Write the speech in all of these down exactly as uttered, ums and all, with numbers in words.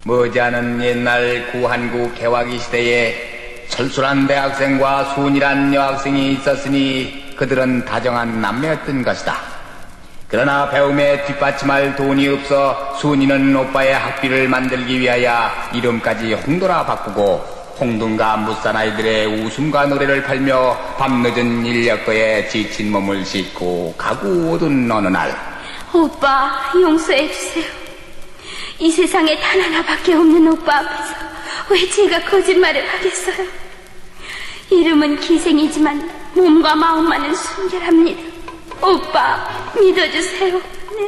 머지않은 옛날 구한국 개화기 시대에 철수란 대학생과 순이란 여학생이 있었으니 그들은 다정한 남매였던 것이다. 그러나 배움에 뒷받침할 돈이 없어 순이는 오빠의 학비를 만들기 위하여 이름까지 홍도라 바꾸고 홍등가 무사나이들의 웃음과 노래를 팔며 밤늦은 인력거에 지친 몸을 싣고 가고 오던 어느 날, 오빠 용서해주세요. 이 세상에 단 하나밖에 없는 오빠 앞에서 왜 제가 거짓말을 하겠어요. 이름은 기생이지만 몸과 마음만은 순결합니다. 오빠 믿어주세요. 네.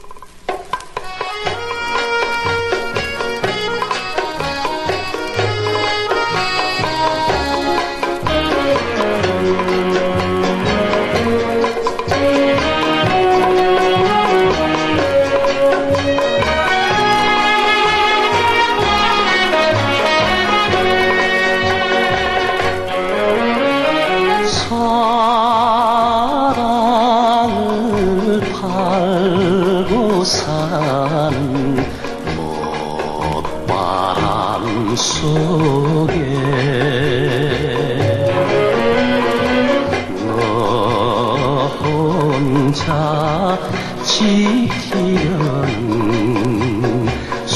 지키려는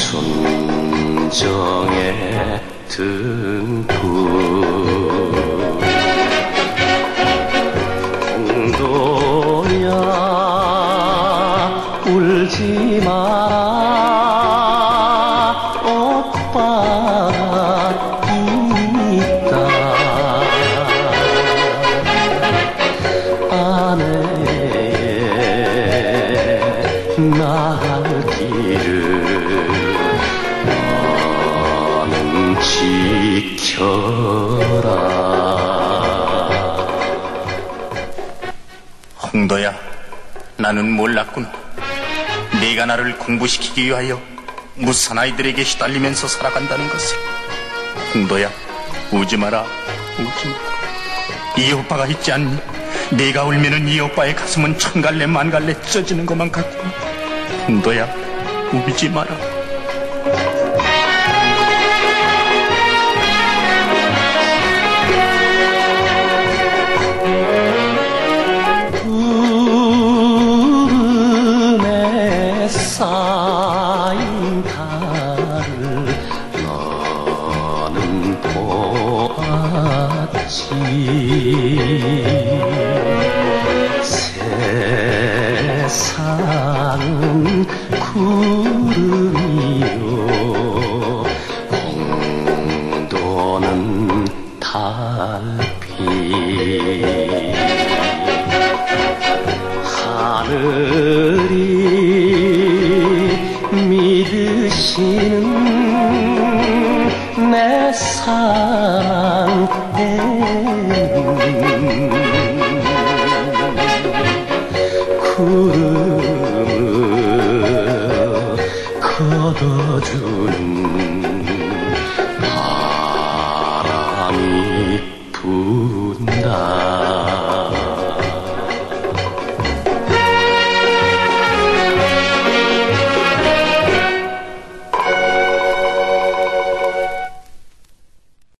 순정의 등불 홍도야 울지 마라 오빠가 있다 아내의 나갈 길을 너는 지켜라. 홍도야, 나는 몰랐구나. 네가 나를 공부시키기 위하여 무사나이들에게 시달리면서 살아간다는 것을. 홍도야, 우지 마라, 우지 마라. 이 오빠가 있지 않니? 네가 울면은 이 오빠의 가슴은 천갈래 만갈래 찢어지는 것만 같구나. 홍도야, 울지 마라. 구름에 쌓인 달을 너는 보았지. 세상은 구름이요 홍도는 달빛. 하늘이 믿으시는 내 사랑에는 구름을 걷어주는 바람이 분다.